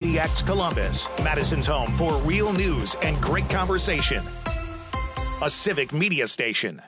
KTX Columbus, Madison's home for real news and great conversation. A civic media station.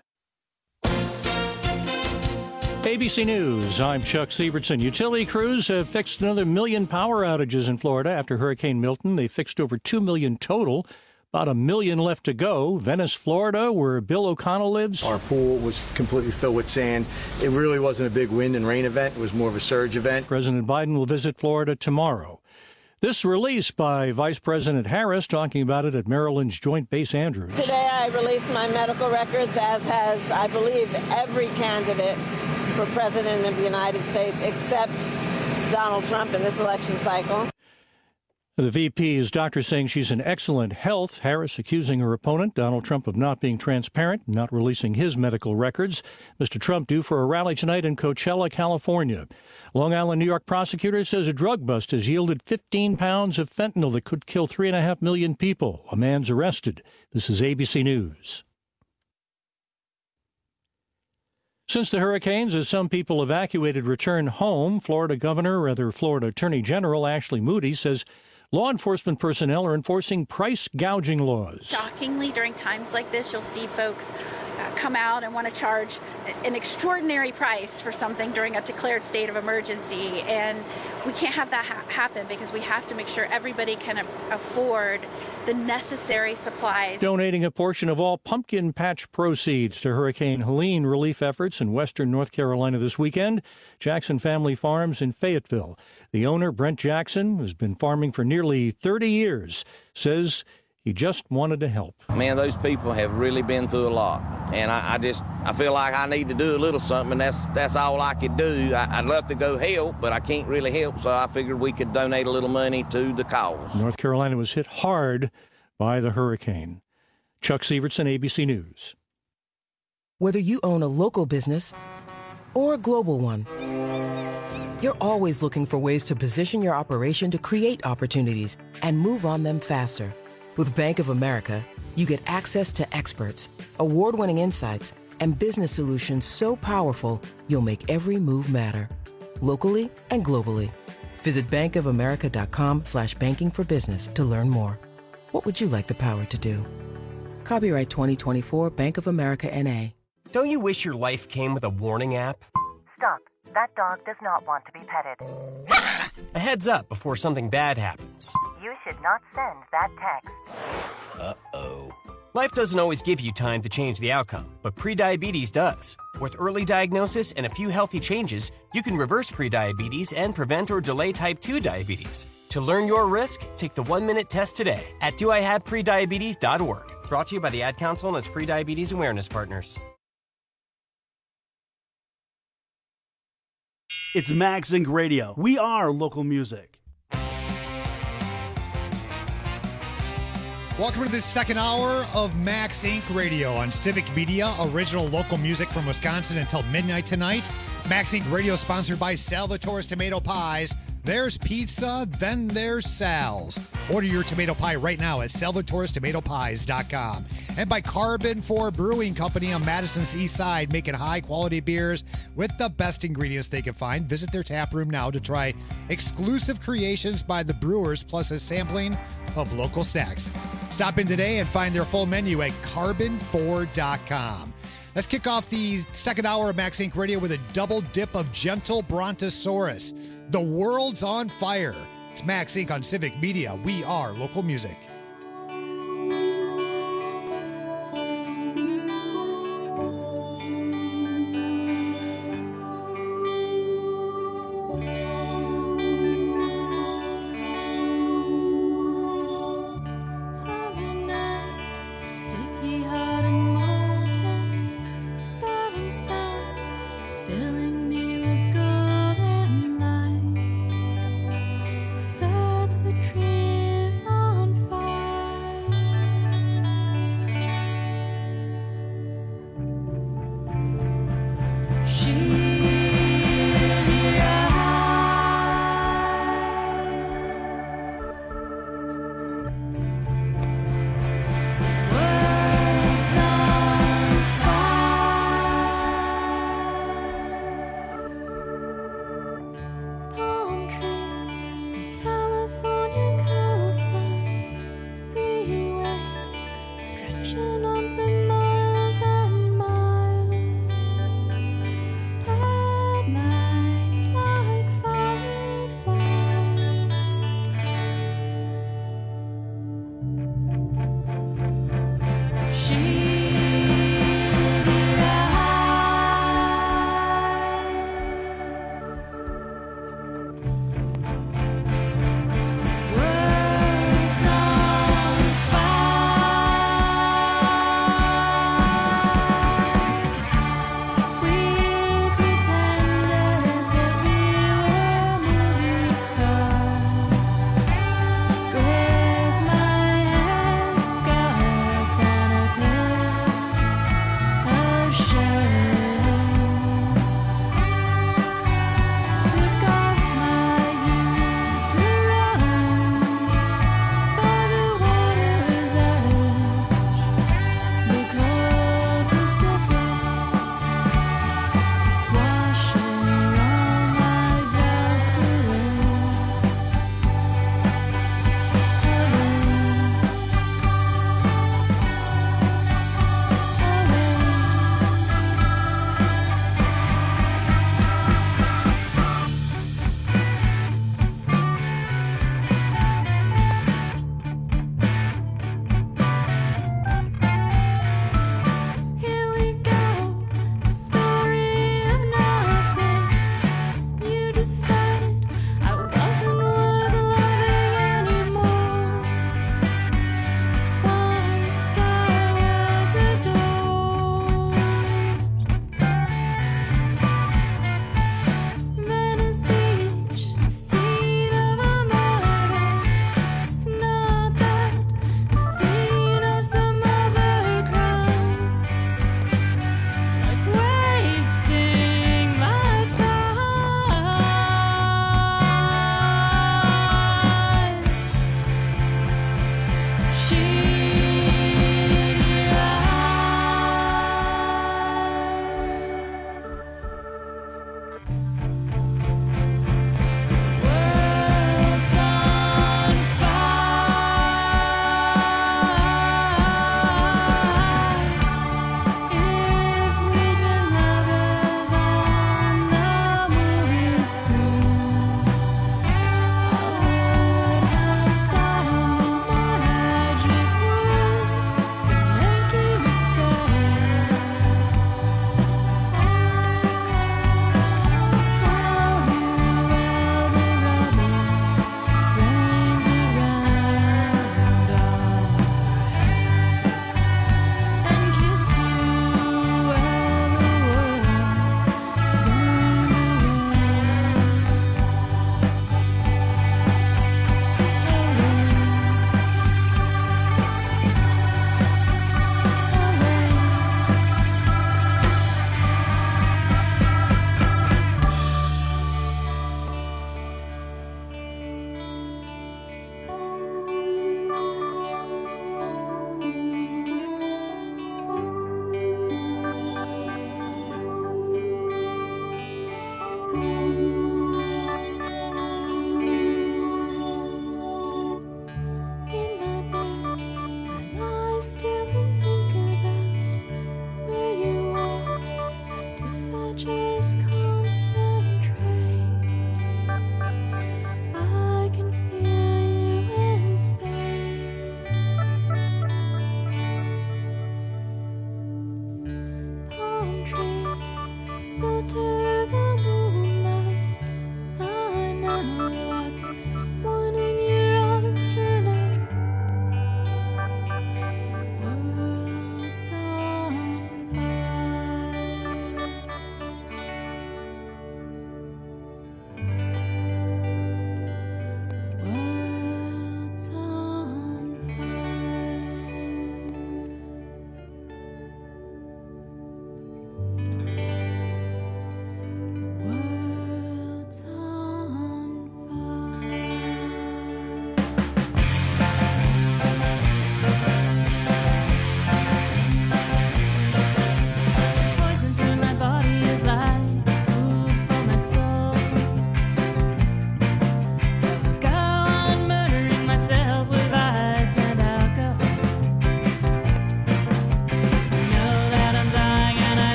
ABC News, I'm Chuck Sievertson. Utility crews have fixed another 1 million power outages in Florida after Hurricane Milton. They fixed over 2 million total. About 1 million left to go. Venice, Florida, where Bill O'Connell lives. Our pool was completely filled with sand. It really wasn't a big wind and rain event. It was more of a surge event. President Biden will visit Florida tomorrow. This release by Vice President Harris, talking about it at Maryland's Joint Base Andrews. Today I released my medical records, as has, I believe, every candidate for President of the United States except Donald Trump in this election cycle. The VP's doctor saying she's in excellent health. Harris accusing her opponent, Donald Trump, of not being transparent, not releasing his medical records. Mr. Trump due for a rally tonight in Coachella, California. Long Island, New York prosecutor says a drug bust has yielded 15 pounds of fentanyl that could kill 3.5 million people. A man's arrested. This is ABC News. Since the hurricanes, as some people evacuated return home, Florida Attorney General Ashley Moody says law enforcement personnel are enforcing price gouging laws. Shockingly, during times like this, you'll see folks come out and want to charge an extraordinary price for something during a declared state of emergency. And we can't have that happen because we have to make sure everybody can afford the necessary supplies. Donating a portion of all pumpkin patch proceeds to Hurricane Helene relief efforts in western North Carolina this weekend. Jackson Family Farms in Fayetteville. The owner, Brent Jackson, has been farming for nearly 30 years, says he just wanted to help. Man, those people have really been through a lot. And I feel like I need to do a little something, and that's all I could do. I'd love to go help, but I can't really help, so I figured we could donate a little money to the cause. North Carolina was hit hard by the hurricane. Chuck Sievertson, ABC News. Whether you own a local business or a global one, you're always looking for ways to position your operation to create opportunities and move on them faster. With Bank of America, you get access to experts, award-winning insights, and business solutions so powerful, you'll make every move matter. Locally and globally. Visit bankofamerica.com/banking for business to learn more. What would you like the power to do? Copyright 2024 Bank of America N.A. Don't you wish your life came with a warning app? Stop. That dog does not want to be petted. A heads up before something bad happens. You should not send that text. Uh-oh. Life doesn't always give you time to change the outcome, but prediabetes does. With early diagnosis and a few healthy changes, you can reverse prediabetes and prevent or delay type 2 diabetes. To learn your risk, take the 1-minute test today at doihaveprediabetes.org. Brought to you by the Ad Council and its prediabetes awareness partners. It's Max Inc. Radio. We are local music. Welcome to this second hour of Max Inc. Radio on Civic Media, original local music from Wisconsin until midnight tonight. Max Inc. Radio sponsored by Salvatore's Tomato Pies. There's pizza, then there's Sal's. Order your tomato pie right now at salvatorestomatopies.com. And by Carbon 4 Brewing Company on Madison's East Side, making high-quality beers with the best ingredients they can find. Visit their tap room now to try exclusive creations by the brewers, plus a sampling of local snacks. Stop in today and find their full menu at carbon4.com. Let's kick off the second hour of Max Inc. Radio with a double dip of gentle Brontosaurus. The world's on fire. It's Max Inc. on Civic Media. We are local music. Sets the trees on fire.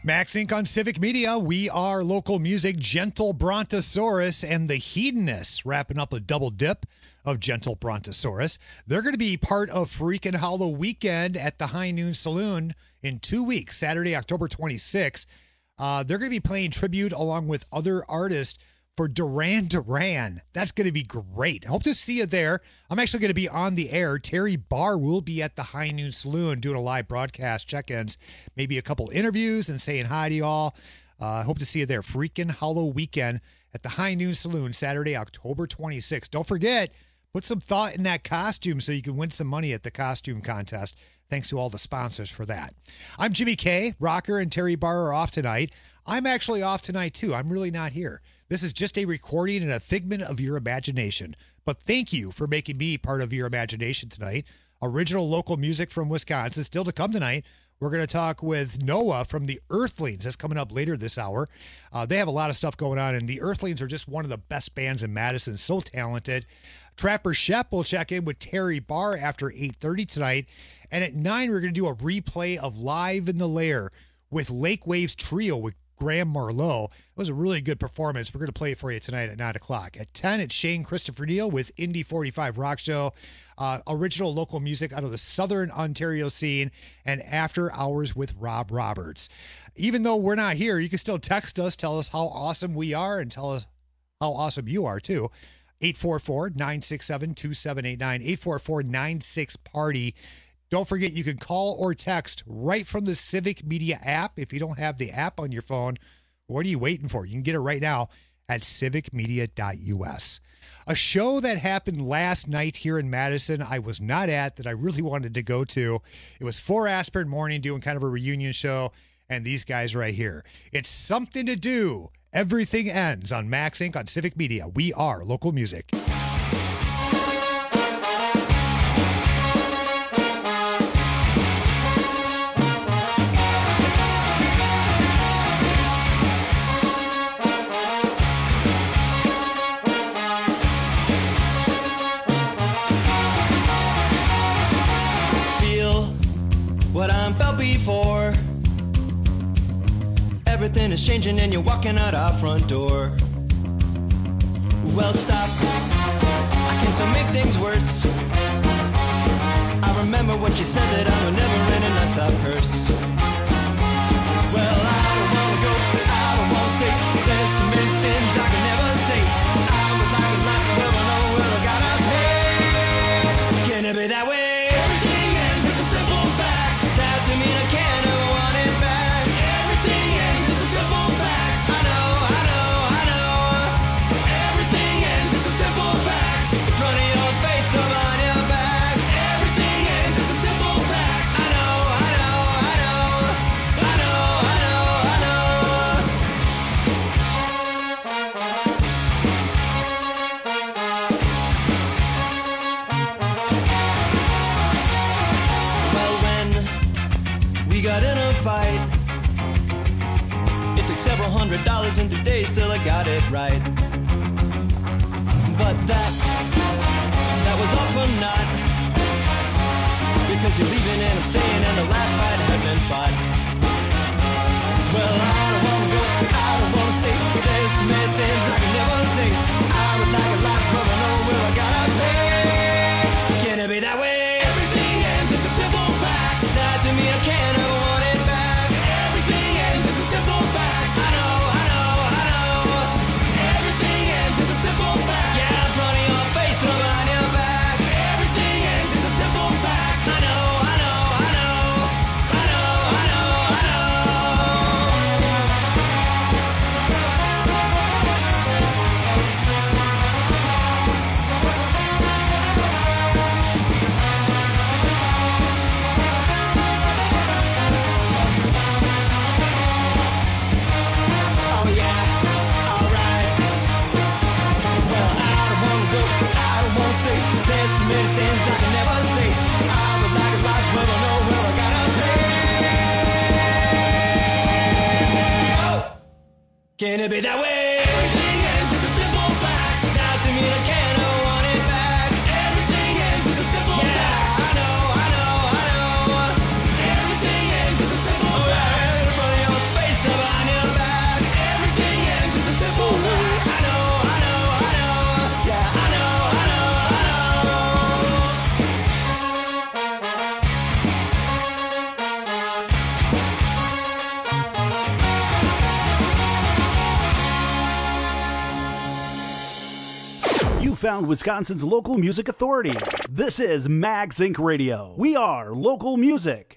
Max Inc. on Civic Media. We are local music. Gentle Brontosaurus and the Hedonists wrapping up a double dip of Gentle Brontosaurus. They're going to be part of Freakin' Hollow Weekend at the High Noon Saloon in 2 weeks, Saturday, October 26th. They're going to be playing tribute along with other artists for Duran Duran. That's going to be great. I hope to see you there. I'm actually going to be on the air. Terry Barr will be at the High Noon Saloon doing a live broadcast, check-ins, maybe a couple interviews and saying hi to y'all. Hope to see you there. Freakin' Hollow Weekend at the High Noon Saloon, Saturday, October 26th. Don't forget, put some thought in that costume so you can win some money at the costume contest. Thanks to all the sponsors for that. I'm Jimmy K. Rocker and Terry Barr are off tonight. I'm actually off tonight, too. I'm really not here. This is just a recording and a figment of your imagination. But thank you for making me part of your imagination tonight. Original local music from Wisconsin. Still to come tonight, we're going to talk with Noah from the Earthlings. That's coming up later this hour. They have a lot of stuff going on, and the Earthlings are just one of the best bands in Madison. So talented. Trapper Shep will check in with Terry Barr after 8:30 tonight. And at 9, we're going to do a replay of Live in the Lair with Lake Waves Trio with Graham Marlowe. It was a really good performance. We're going to play it for you tonight at 9 o'clock. At 10, it's Shane Christopher Neal with Indie 45 Rock Show. Original local music out of the Southern Ontario scene. And After Hours with Rob Roberts. Even though we're not here, you can still text us, tell us how awesome we are, and tell us how awesome you are, too. 844-967-2789, 844-96-PARTY. Don't forget, you can call or text right from the Civic Media app. If you don't have the app on your phone, what are you waiting for? You can get it right now at civicmedia.us. A show that happened last night here in Madison I was not at that I really wanted to go to. It was 4 Aspirin Morning doing kind of a reunion show, and these guys right here. It's Something to Do. Everything Ends on Max Inc. on Civic Media. We are local music. Feel what I'm felt before. Everything is changing and you're walking out our front door. Well, stop. I can still make things worse. I remember what you said, that I would never end and that's our curse. Well, I don't wanna go, I don't wanna stay. There's so many things I can never say. I would like a life, but I know where I gotta pay. Can it be that way? Everything ends, it's a simple fact. That to me I can't ever want it back. Everything ends, it's a simple fact. I know, I know, I know. Everything ends, it's a simple fact. In front of your face, I'm on your back. Everything ends, it's a simple fact. I know, I know, I know. I know, I know, I know. Well, when we got in a fight, it took several $100s and today still I got it right. But that was all for naught, because you're leaving and I'm staying and the last fight has been fought. Well, I don't wanna go, I don't wanna stay. There's so many things I can never say. I would like a life, but I know where I gotta pay. Can it be that way? Everything ends, it's a simple fact. That to me I can't ever want it back. Everything ends, it's a simple fact. I know, I know, I know. Everything ends, it's a simple fact. Yeah, in front of your face and behind your back. Everything ends, it's a simple fact. I know, I know, I know. I know, I know, I know. Oh yeah, alright. Well, I don't wanna go, I don't wanna stay. There's so many things I can never say. I would like a life, but I know where I gotta pay. Oh. Can it be that way? Everything ends, it's a simple fact. Now to me I can't ever want it back. Everything ends, it's a simple fact. I know, I know, I know. Everything ends, it's a simple fact. In front of your face, found Wisconsin's local music authority. This is Max Inc. Radio. We are local music.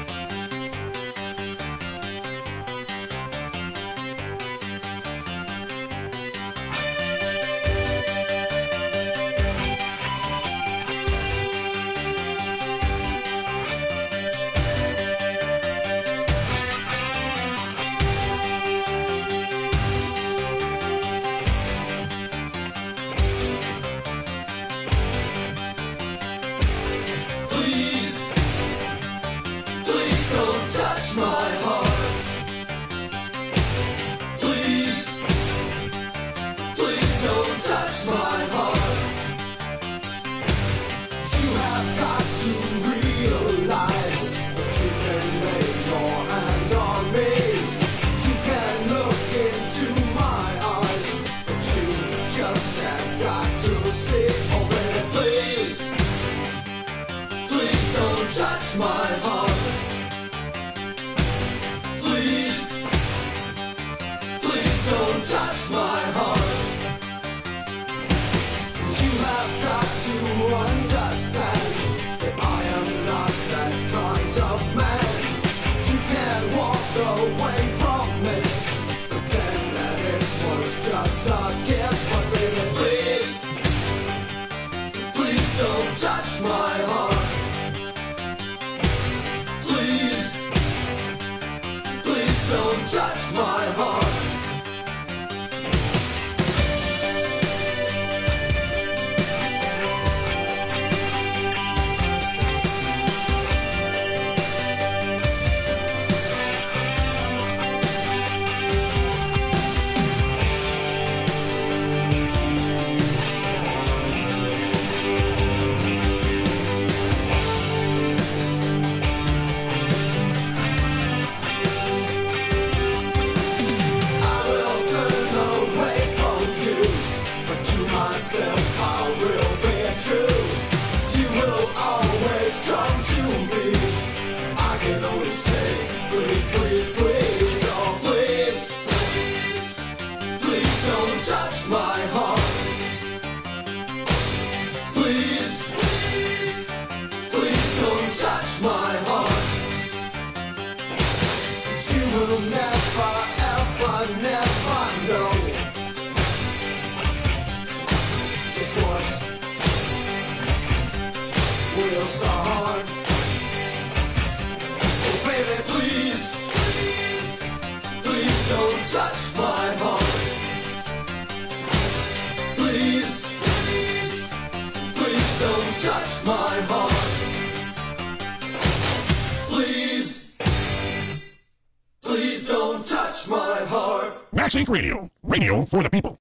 Max Inc. Radio. Radio for the people.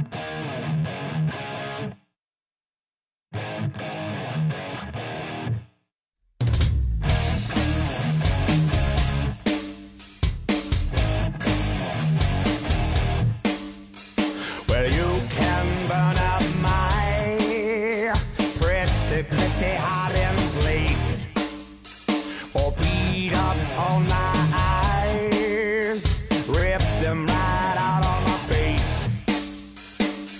Well, you can burn up my pretty hiding place, or beat up on my eyes, rip them right out on my face.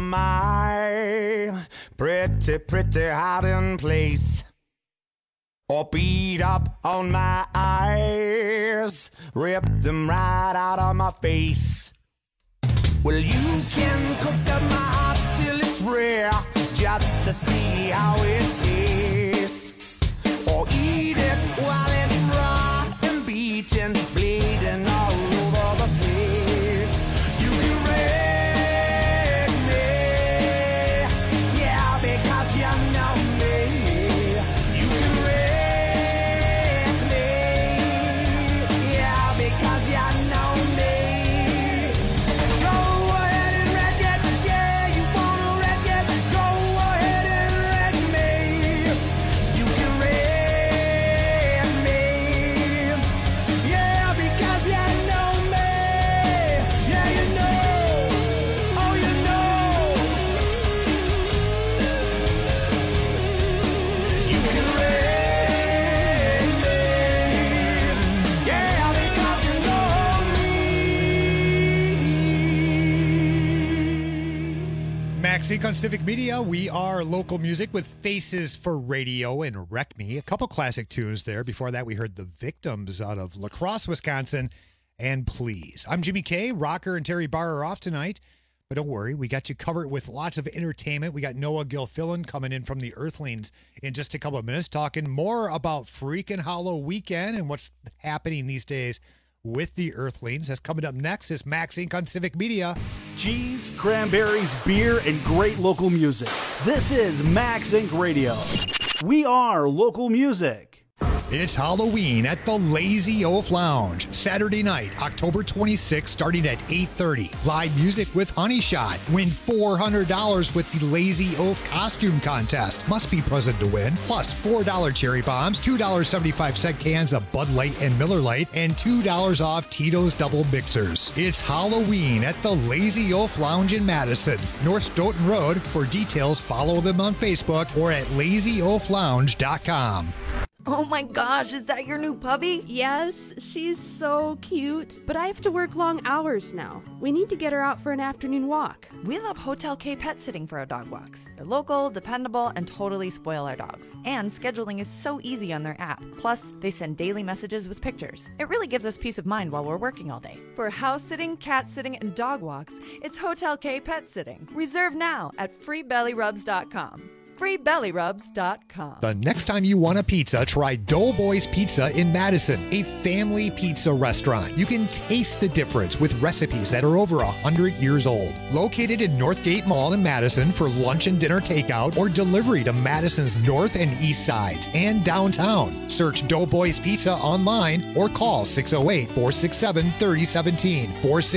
my pretty, pretty hiding place. Or beat up on my eyes, rip them right out of my face. Well, you can cook up my heart till it's rare, just to see how it tastes. Or eat it while it's raw and beaten, bleeding all over the place. You can wreck me, yeah, because you know me. You can wreck me, yeah, because you know me. Go ahead and wreck it, yeah, you wanna wreck it. Go ahead and wreck me. You can wreck me, yeah, because you know me. Yeah, you know, oh, you know. You can wreck me, yeah, because you know Max Inc. on Civic Media. We are local music with Faces for Radio and Wreck Me. A couple classic tunes there. Before that, we heard The Victims out of La Crosse, Wisconsin, and Please. I'm Jimmy K. Rocker and Terry Barr are off tonight, but don't worry, we got you covered with lots of entertainment. We got Noah Gilfillan coming in from the Earthlings in just a couple of minutes, talking more about Freakin' Hollow Weekend and what's happening these days with the Earthlings. That's coming up next is Max Inc. on Civic Media. Cheese, cranberries, beer, and great local music. This is Max Inc. Radio. We are local music. It's Halloween at the Lazy Oaf Lounge. Saturday night, October 26th, starting at 8:30. Live music with Honey Shot. Win $400 with the Lazy Oaf costume contest. Must be present to win. Plus $4 cherry bombs, $2.75 cans of Bud Light and Miller Lite, and $2 off Tito's Double Mixers. It's Halloween at the Lazy Oaf Lounge in Madison, North Stoughton Road. For details, follow them on Facebook or at lazyoaflounge.com. Oh my gosh, is that your new puppy? Yes, she's so cute. But I have to work long hours now. We need to get her out for an afternoon walk. We love Hotel K Pet Sitting for our dog walks. They're local, dependable, and totally spoil our dogs. And scheduling is so easy on their app. Plus, they send daily messages with pictures. It really gives us peace of mind while we're working all day. For house sitting, cat sitting, and dog walks, it's Hotel K Pet Sitting. Reserve now at freebellyrubs.com. freebellyrubs.com. The next time you want a pizza, try Doughboys Pizza in Madison, a family pizza restaurant. You can taste the difference with recipes that are over 100 years old. Located in Northgate Mall in Madison for lunch and dinner takeout or delivery to Madison's north and east sides and downtown. Search Doughboys Pizza online or call 608-467-3017.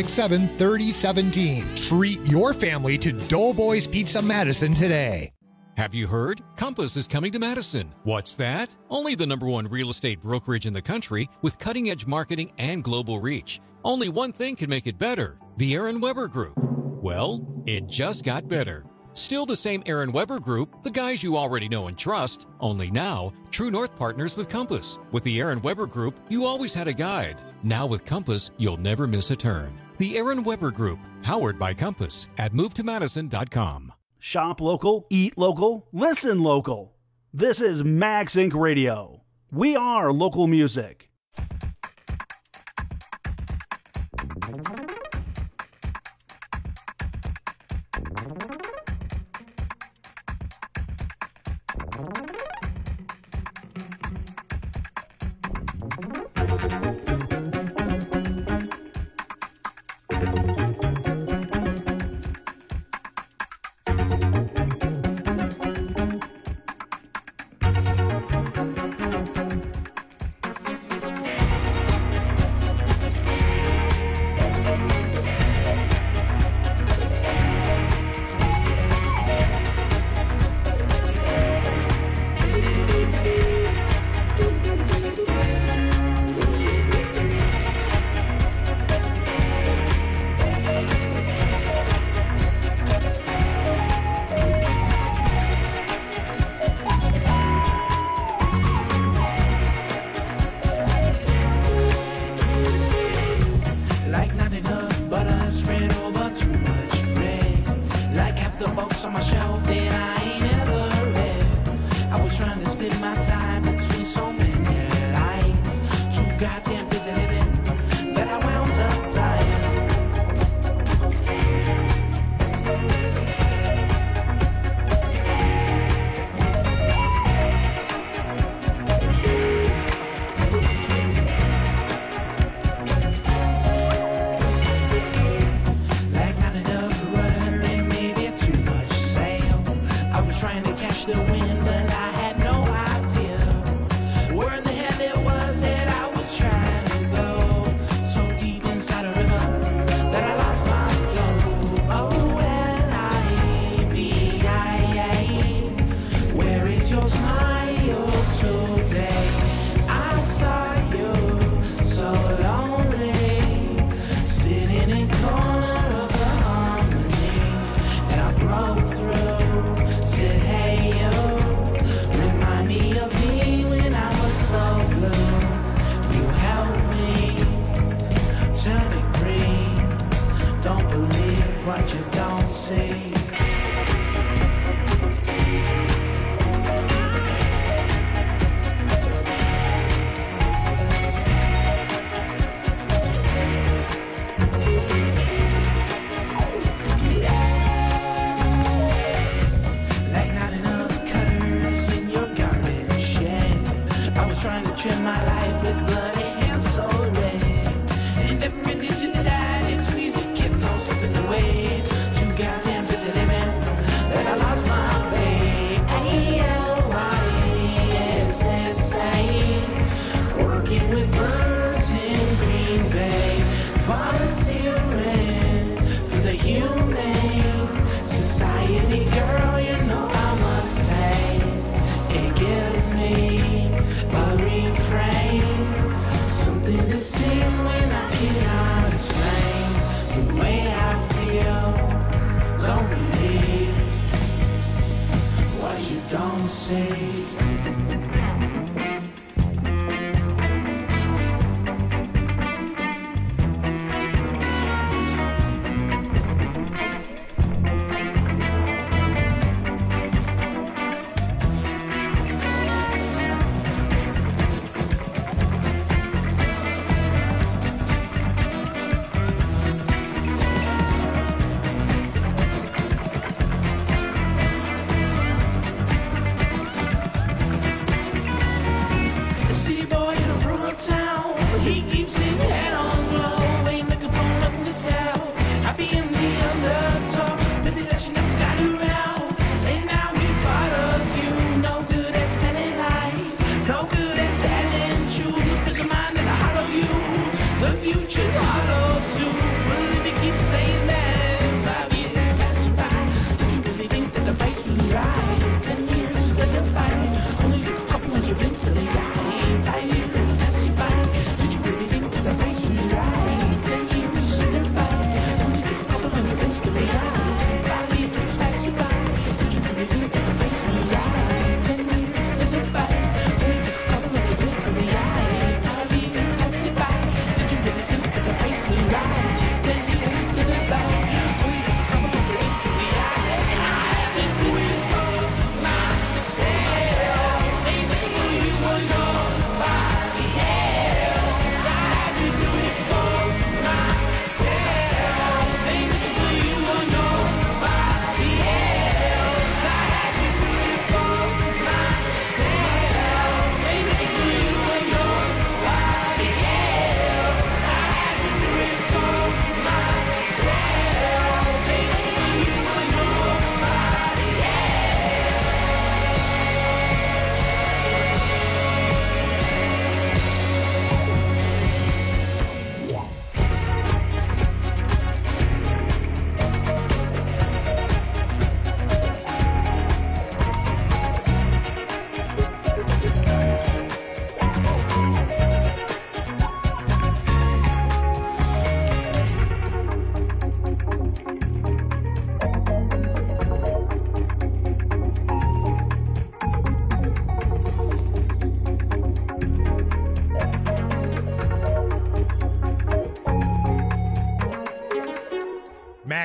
467-3017. Treat your family to Doughboys Pizza Madison today. Have you heard? Compass is coming to Madison. What's that? Only the #1 real estate brokerage in the country with cutting-edge marketing and global reach. Only one thing can make it better. The Aaron Weber Group. Well, it just got better. Still the same Aaron Weber Group, the guys you already know and trust, only now, True North partners with Compass. With the Aaron Weber Group, you always had a guide. Now with Compass, you'll never miss a turn. The Aaron Weber Group, powered by Compass at movetomadison.com. Shop local, eat local, listen local. This is Max Inc. Radio. We are local music. spend my time between so many lines. Too goddamn busy living that I wound up dying. The wind, but I had no idea where in the hell it was that I was trying to go. So deep inside a river that I lost my flow. Oh, L-I-V-I-A, where is your smile today? I saw you so lonely, sitting in corner of the harmony, and I broke through, said, hey, remind me of me when I was so blue. You helped me turn it green. Don't believe what you don't see. Trim my life with bloody hands so red, and every digit that I did squeeze it kept on slipping away. Too goddamn busy living that I lost my way. A-L-Y-S-S-A, working with birds in Green Bay, volunteering for the Humane Society. Girl, you know I must say it gives me a refrain, something to sing when I cannot explain the way I feel. Don't believe what you don't see.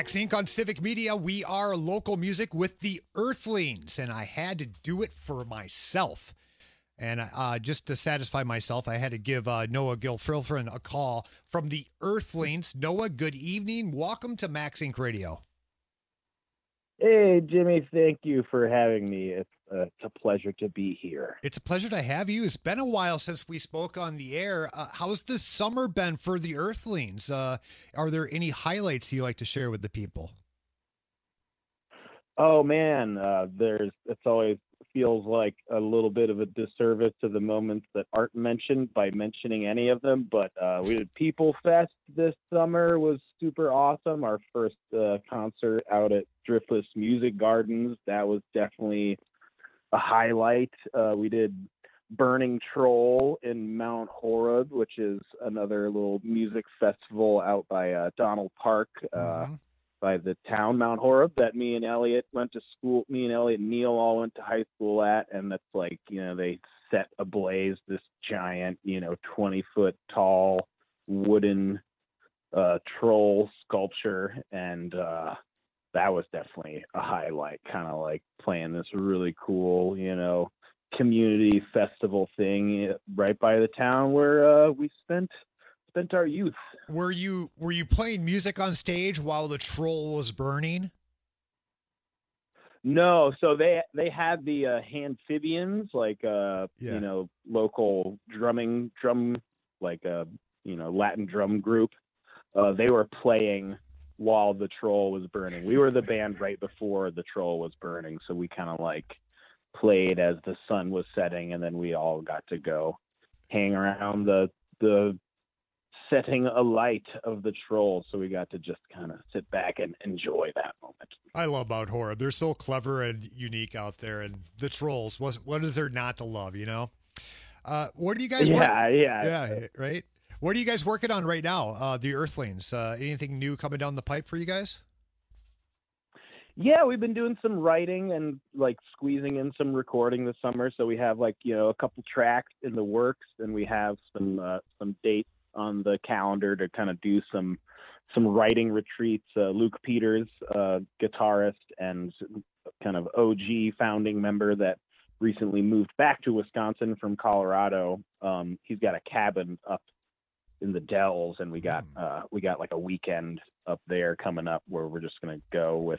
Max Inc. on Civic Media. We are local music with the Earthlings, and I had to do it for myself. And just to satisfy myself, I had to give Noah Gilfilfrin a call from the Earthlings. Noah, good evening. Welcome to Max Inc. Radio. Hey, Jimmy, thank you for having me. It's a pleasure to be here. It's a pleasure to have you. It's been a while since we spoke on the air. How's this summer been for the Earthlings? Are there any highlights you like to share with the people? Oh, man, it's always feels like a little bit of a disservice to the moments that aren't mentioned by mentioning any of them, but we did People Fest this summer, was super awesome. Our first concert out at Driftless Music Gardens, that was definitely a highlight. We did Burning Troll in Mount Horeb, which is another little music festival out by Donald Park, by the town Mount Horeb, that me and Elliot went to school. Me and Elliot and Neil all went to high school at, and that's like, they set ablaze this giant, 20-foot tall wooden troll sculpture, and that was definitely a highlight, kind of like playing this really cool, community festival thing right by the town where we spent our youth. Were you playing music on stage while the troll was burning? No, so they had the Amphibians, like local drum, like Latin drum group. They were playing while the troll was burning. We were the band right before the troll was burning, so we kind of like played as the sun was setting, and then we all got to go hang around the setting alight of the troll, so we got to just kind of sit back and enjoy that moment. I love Mount Horeb. They're so clever and unique out there, and the trolls, what is there not to love, what are you guys yeah, right? What are you guys working on right now, the Earthlings? Anything new coming down the pipe for you guys? Yeah, we've been doing some writing and like squeezing in some recording this summer, so we have like a couple tracks in the works, and we have some dates on the calendar to kind of do some writing retreats. Luke Peters, guitarist and kind of OG founding member that recently moved back to Wisconsin from Colorado. He's got a cabin up in the Dells, and we got like a weekend up there coming up where we're just going to go with,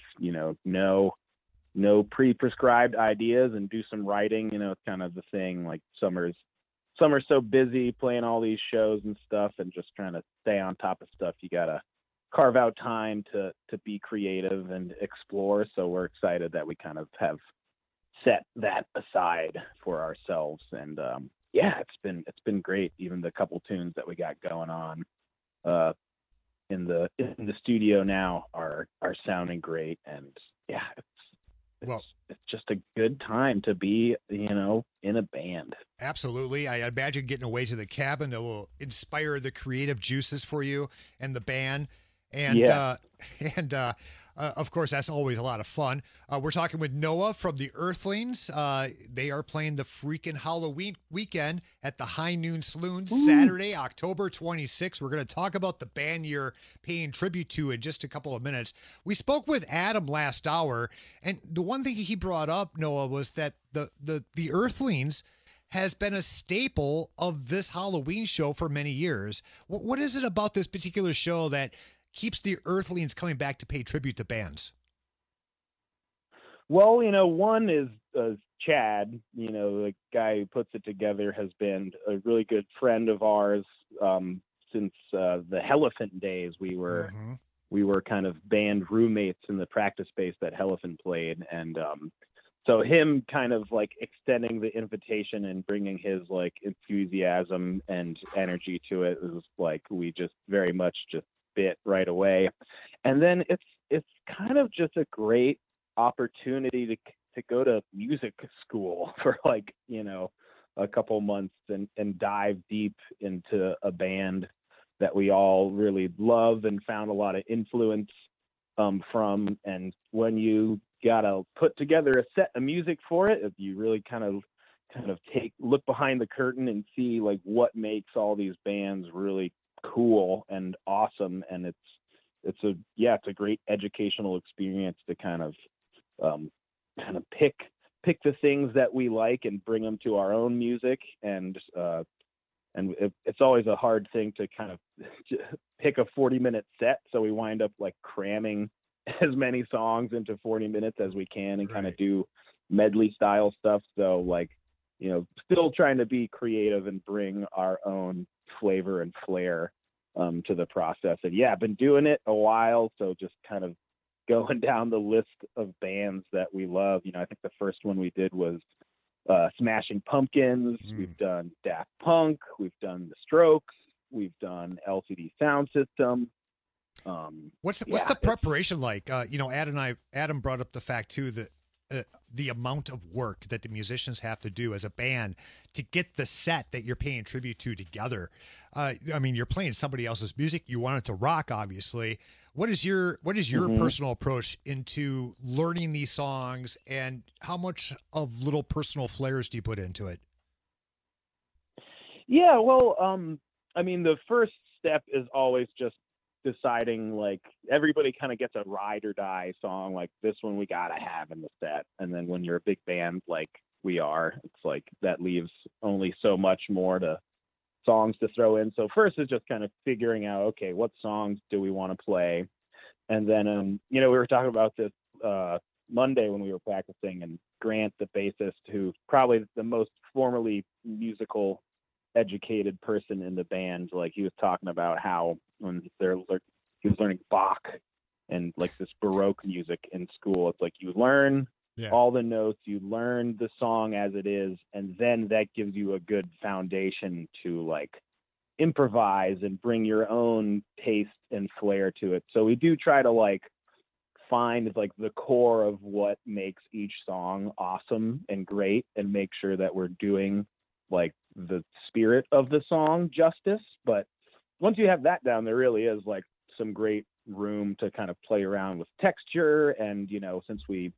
no pre-prescribed ideas and do some writing. It's kind of the thing, like summer's so busy playing all these shows and stuff and just trying to stay on top of stuff. You got to carve out time to be creative and explore. So we're excited that we kind of have set that aside for ourselves. And it's been great. Even the couple tunes that we got going on in the studio now are sounding great. And it's just a good time to be, in a band. Absolutely. I imagine getting away to the cabin that will inspire the creative juices for you and the band. And, of course, that's always a lot of fun. We're talking with Noah from the Earthlings. They are playing the freaking Halloween weekend at the High Noon Saloon, Saturday, October 26th. We're going to talk about the band you're paying tribute to in just a couple of minutes. We spoke with Adam last hour, and the one thing he brought up, Noah, was that the Earthlings has been a staple of this Halloween show for many years. What is it about this particular show that keeps the Earthlings coming back to pay tribute to bands? Well, one is Chad, the guy who puts it together, has been a really good friend of ours since the Hellephant days. We were kind of band roommates in the practice space that Hellephant played, and so him kind of like extending the invitation and bringing his like enthusiasm and energy to it was like we just very much just bit right away. And then it's kind of just a great opportunity to go to music school for like a couple months and dive deep into a band that we all really love and found a lot of influence from. And when you gotta put together a set of music for it, you really kind of look behind the curtain and see like what makes all these bands really cool and awesome. And it's a great educational experience to kind of pick the things that we like and bring them to our own music. And it's always a hard thing to kind of pick a 40-minute set. So we wind up like cramming as many songs into 40 minutes as we can and kind of do medley style stuff. So like, you know, still trying to be creative and bring our own flavor and flair to the process. And yeah, I've been doing it a while. So just kind of going down the list of bands that we love. You know, I think the first one we did was Smashing Pumpkins. We've done Daft Punk. We've done The Strokes. We've done LCD Sound System. What's the preparation like? You know, Adam brought up the fact too that the amount of work that the musicians have to do as a band to get the set that you're paying tribute to together. I mean, you're playing somebody else's music. You want it to rock, obviously. What is your personal approach into learning these songs, and how much of little personal flares do you put into it? Yeah, well, I mean, the first step is always just deciding, like, everybody kind of gets a ride or die song, like this one we gotta have in the set. And then when you're a big band like we are, it's like that leaves only so much more to songs to throw in. So first is just kind of figuring out, okay, what songs do we want to play? And then, you know, we were talking about this Monday when we were practicing, and Grant, the bassist, who's probably the most formally musical educated person in the band, like he was talking about how when he was learning Bach and like this Baroque music in school, it's like you learn all the notes, you learn the song as it is, and then that gives you a good foundation to like improvise and bring your own taste and flair to it. So we do try to like find like the core of what makes each song awesome and great, and make sure that we're doing like the spirit of the song justice. But once you have that down, there really is like some great room to kind of play around with texture. And, you know, since we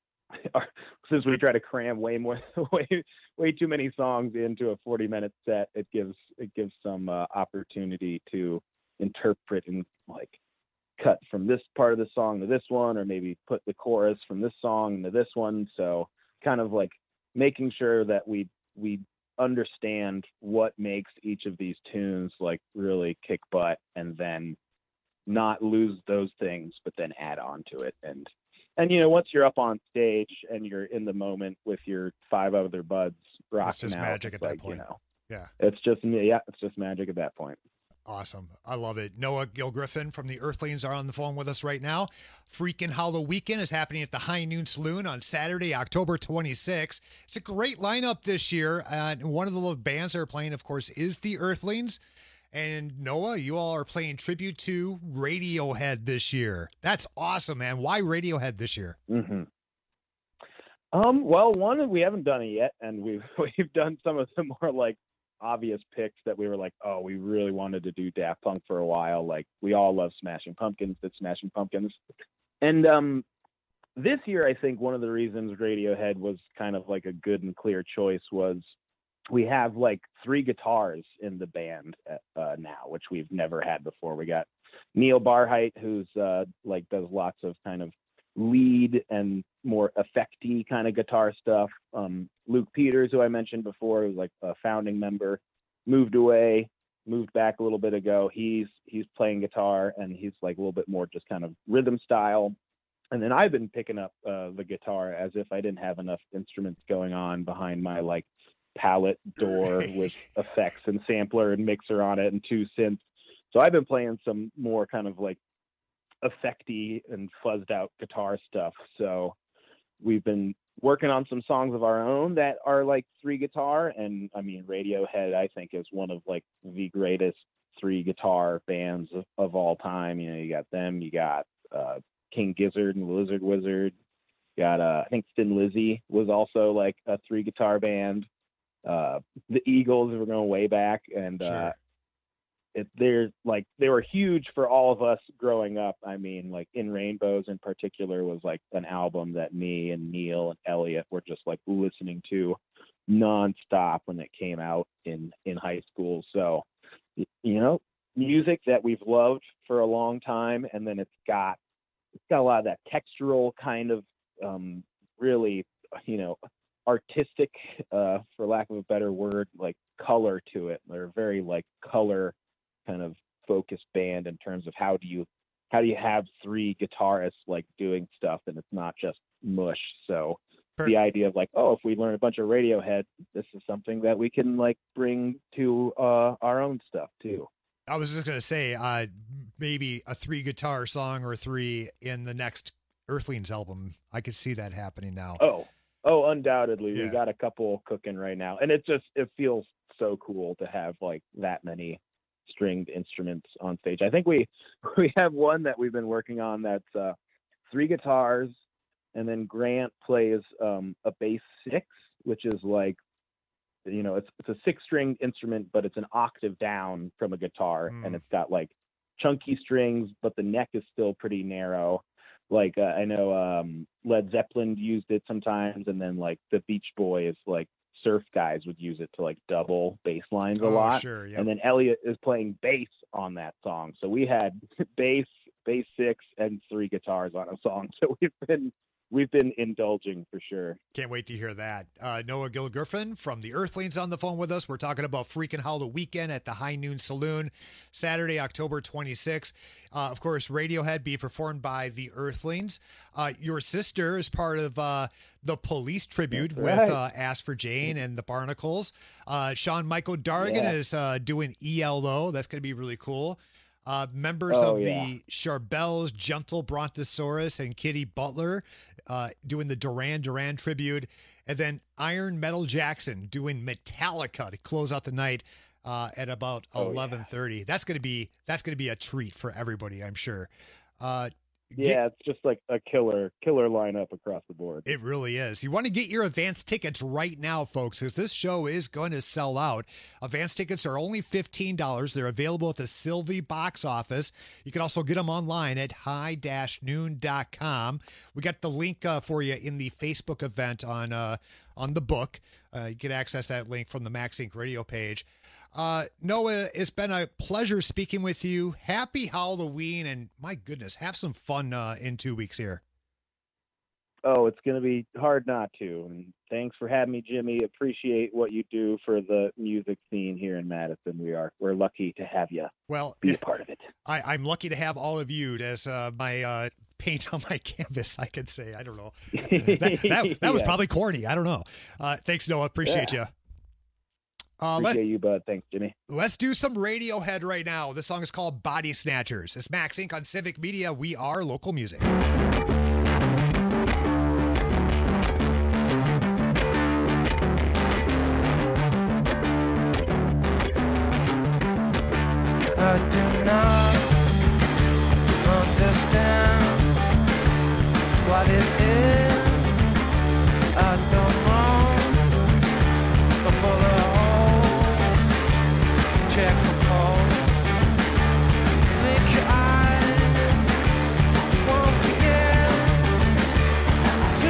try to cram way too many songs into a 40-minute set, it gives some opportunity to interpret and like cut from this part of the song to this one, or maybe put the chorus from this song into this one. So kind of like making sure that we understand what makes each of these tunes like really kick butt, and then not lose those things, but then add on to it. And you know, once you're up on stage and you're in the moment with your 5 other buds rocking it's just out, magic at that point. You know, yeah, it's just magic at that point. Awesome. I love it. Noah Gilgriffin from the Earthlings are on the phone with us right now. Freaking Hollow Weekend is happening at the High Noon Saloon on Saturday, October 26th. It's a great lineup this year. And one of the bands that are playing, of course, is the Earthlings. And Noah, you all are playing tribute to Radiohead this year. That's awesome, man. Why Radiohead this year? Mm-hmm. Well, one, we haven't done it yet, and we've done some of the more like obvious picks that we were like, oh, we really wanted to do Daft Punk for a while. Like, we all love Smashing Pumpkins, did Smashing Pumpkins. And this year, I think one of the reasons Radiohead was kind of like a good and clear choice was we have like 3 guitars in the band now, which we've never had before. We got Neil Barheit, who's like does lots of kind of lead and more effecty kind of guitar stuff. Luke Peters, who I mentioned before, who's like a founding member, moved back a little bit ago. He's playing guitar, and he's like a little bit more just kind of rhythm style. And then I've been picking up the guitar as if I didn't have enough instruments going on behind my like palette door with effects and sampler and mixer on it and 2 synths. So I've been playing some more kind of like effecty and fuzzed out guitar stuff. So we've been working on some songs of our own that are like 3 guitar. And I mean, Radiohead, I think, is one of like the greatest 3 guitar bands of all time. You know, you got them, you got King Gizzard and the Lizard Wizard. You got I think Thin Lizzy was also like a 3 guitar band. The Eagles were going way back, and Sure. They were huge for all of us growing up. I mean, like In Rainbows in particular was like an album that me and Neil and Elliot were just like listening to nonstop when it came out in high school. So, you know, music that we've loved for a long time, and then it's got a lot of that textural kind of really, artistic, for lack of a better word, like color to it. They're very like color kind of focused band in terms of how do you have three guitarists like doing stuff and it's not just mush. So the idea of like, if we learn a bunch of Radiohead, this is something that we can like bring to our own stuff too. I was just going to say, maybe a 3-guitar song or 3 in the next Earthlings album. I could see that happening now. Oh, undoubtedly. Yeah. We got a couple cooking right now. And it feels so cool to have like that many stringed instruments on stage. I think we have one that we've been working on that's 3 guitars, and then Grant plays a bass 6, which is like, it's a 6-stringed instrument, but it's an octave down from a guitar, and it's got like chunky strings, but the neck is still pretty narrow. Like I know Led Zeppelin used it sometimes, and then like the Beach Boys, like surf guys would use it to like double bass lines a lot. Sure, yep. And then Elliot is playing bass on that song, so we had bass 6, and 3 guitars on a song. So we've been indulging for sure. Can't wait to hear that. Noah Gilgriffin from the Earthlings on the phone with us. We're talking about Freakin' Halloween Weekend at the High Noon Saloon, Saturday, October 26th. Of course, Radiohead be performed by the Earthlings. Your sister is part of the Police Tribute with Ask for Jane and the Barnacles. Sean Michael Dargan is doing ELO. That's going to be really cool. Members of the Charbels, Gentle Brontosaurus, and Kitty Butler doing the Duran Duran tribute, and then Iron Metal Jackson doing Metallica to close out the night at about 11:30. That's gonna be a treat for everybody, I'm sure. It's just like a killer lineup across the board. It really is. You want to get your advance tickets right now, folks, because this show is going to sell out. Advance tickets are only $15. They're available at the Sylvie box office. You can also get them online at high-noon.com. We got the link for you in the Facebook event on the book. You can access that link from the Max Inc. radio page. Noah, it's been a pleasure speaking with you. Happy Halloween, and my goodness, have some fun in 2 weeks here. Oh, it's going to be hard not to. And thanks for having me, Jimmy. Appreciate what you do for the music scene here in Madison. We're lucky to have you. Be a part of it. I'm lucky to have all of you as my paint on my canvas, I could say. I don't know. That was probably corny. I don't know. Thanks, Noah. Appreciate you. Appreciate you, bud. Thanks, Jimmy. Let's do some Radiohead right now. This song is called Body Snatchers. It's Max Inc. on Civic Media. We are local music. I do not understand what it is. I don't know. For the holes, check for calls. Blink your eyes, won't forget to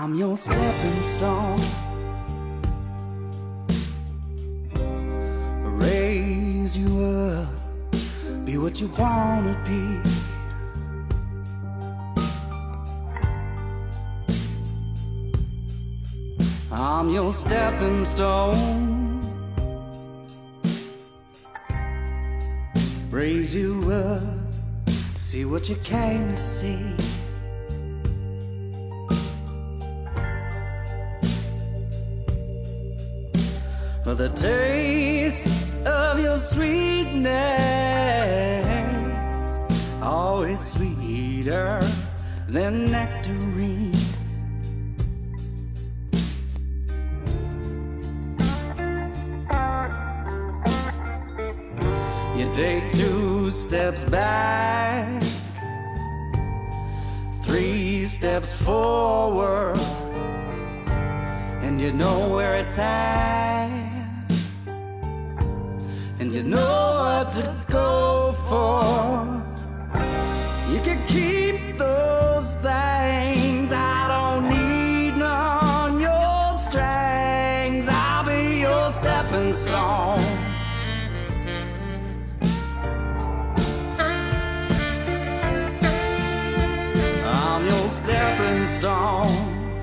I'm your stepping stone. Raise you up, be what you wanna be. I'm your stepping stone. Raise you up, see what you came to see. For the taste of your sweetness, always sweeter than nectarine. You take 2 steps back, 3 steps forward, and you know where it's at, and you know what to go for. You can keep those things, I don't need none, your strings. I'll be your stepping stone. I'm your stepping stone.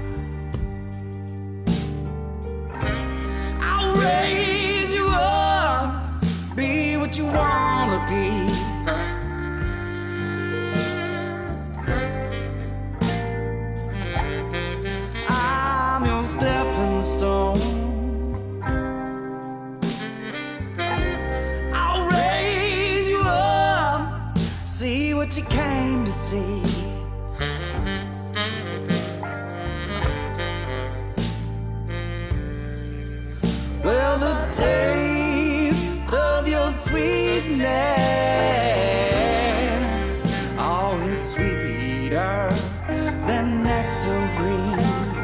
I'll raise you up, be what you wanna be. I'm your stepping stone. I'll raise you up, see what you came to see. Well, the taste of your sweetness, always sweeter than nectarine.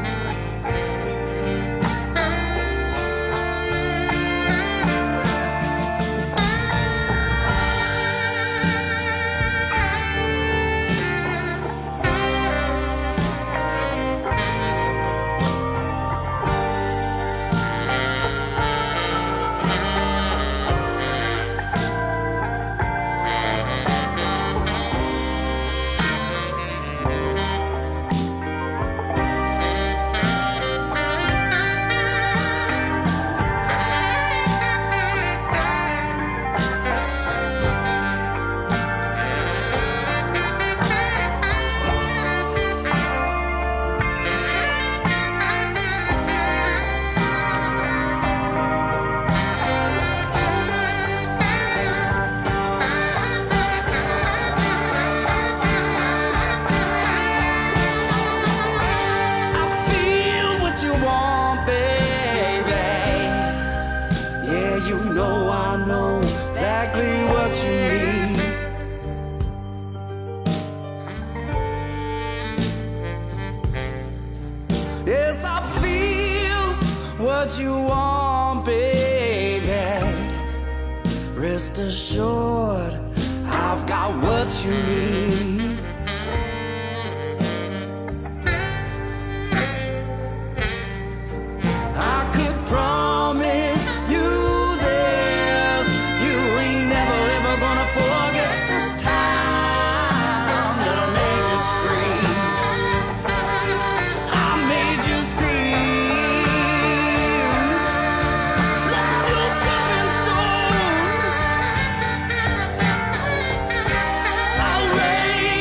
What you want, baby. Rest assured, I've got what you need. I could promise you this, you ain't never ever gonna forget the time that I made you scream. I made you scream. Love your stepping stone. I'll raise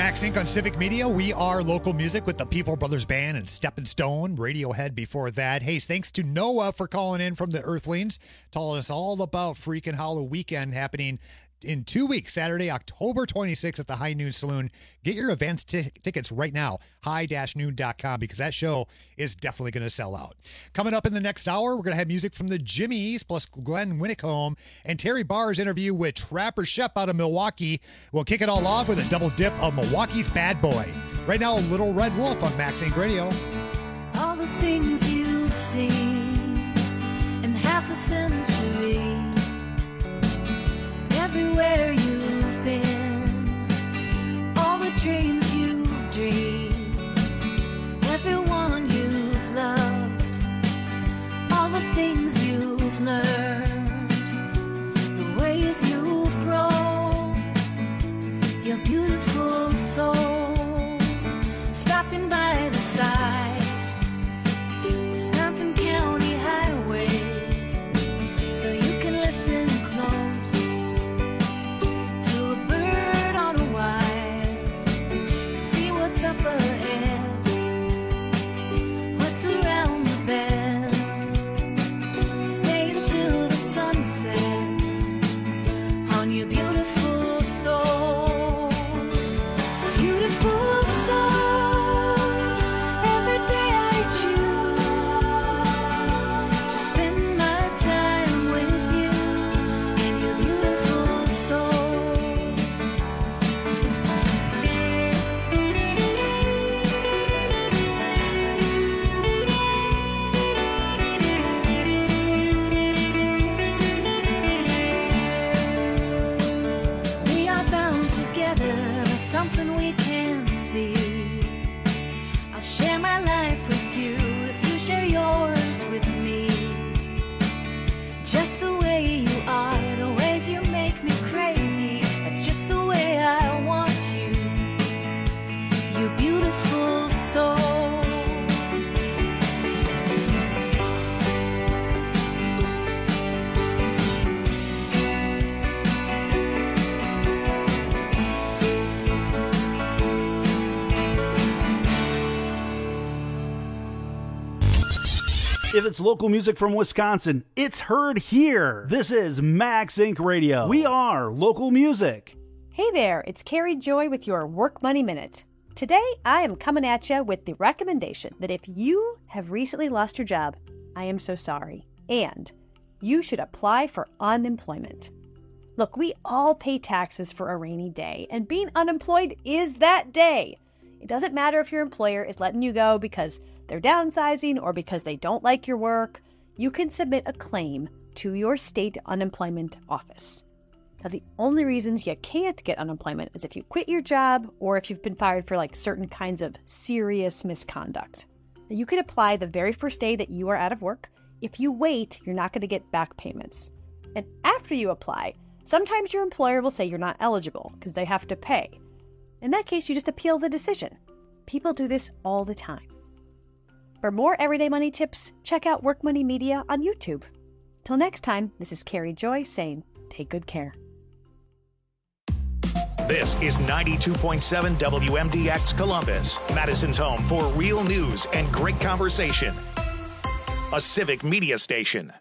Max Inc. on Civic Media. We are local music with the People Brothers Band and Steppin' Stone. Radiohead before that. Hey, thanks to Noah for calling in from the Earthlings, telling us all about Freakin' Hollow Weekend happening in 2 weeks, Saturday, October 26th at the High Noon Saloon. Get your advance tickets right now, high-noon.com, because that show is definitely going to sell out. Coming up in the next hour, we're going to have music from the Jimmies, plus Glenn Winnicombe and Terry Barr's interview with Trapper Shep out of Milwaukee. We'll kick it all off with a double dip of Milwaukee's Bad Boy. Right now, Little Red Wolf on Max Inc. Radio. All the things you've seen in half a century, everywhere you've been, all the dreams you've dreamed, everyone you've loved, all the things you've learned, the ways you've grown, your beautiful soul, stopping by the side, Wisconsin County Highway, so you can listen close to a bird on a wire, see what's up ahead, what's around the bend, stay till the sun sets on your beautiful soul, beautiful soul. Every day I choose to spend my time with you and your beautiful soul. We are bound together by something we can't see. I'll share my life with you if you share yours with me. Just the way you are, the ways you make me crazy. That's just the way I want you, you beautiful soul. If it's local music from Wisconsin, it's heard here. This is Max Inc. Radio. We are local music. Hey there, it's Carrie Joy with your Work Money Minute. Today, I am coming at you with the recommendation that if you have recently lost your job, I am so sorry, and you should apply for unemployment. Look, we all pay taxes for a rainy day, and being unemployed is that day. It doesn't matter if your employer is letting you go because they're downsizing or because they don't like your work. You can submit a claim to your state unemployment office. Now, the only reasons you can't get unemployment is if you quit your job or if you've been fired for certain kinds of serious misconduct. Now, you can apply the very first day that you are out of work. If you wait, you're not going to get back payments. And after you apply, sometimes your employer will say you're not eligible because they have to pay. In that case, you just appeal the decision. People do this all the time. For more everyday money tips, check out Work Money Media on YouTube. Till next time, this is Carrie Joy saying, take good care. This is 92.7 WMDX Columbus, Madison's home for real news and great conversation. A Civic Media station.